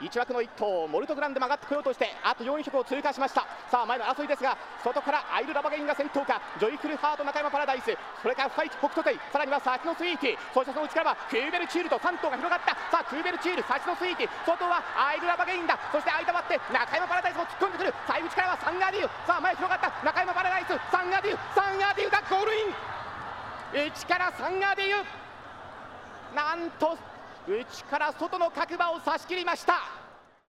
1枠の1頭モルトグランで曲がってこようとしてあと400を通過しました。さあ前の争いですが、外からアイルラバゲインが先頭か、ジョイフルハート中山パラダイス、それからファイト北斗帝、さらにはサチノスイーティ、そしてその内からはクーベルチールと3頭が広がった。さあクーベルチール、サチノスイーティ、外はアイルラバゲインだ。そして間割って中山パラダイスも突っ込んでくる。さあ内からはサンガーディウ、さあ前広がった中山パラダイス、サンガーディウがゴールイン。内からサンガーディウ、なんと内から外の角馬を差し切りました。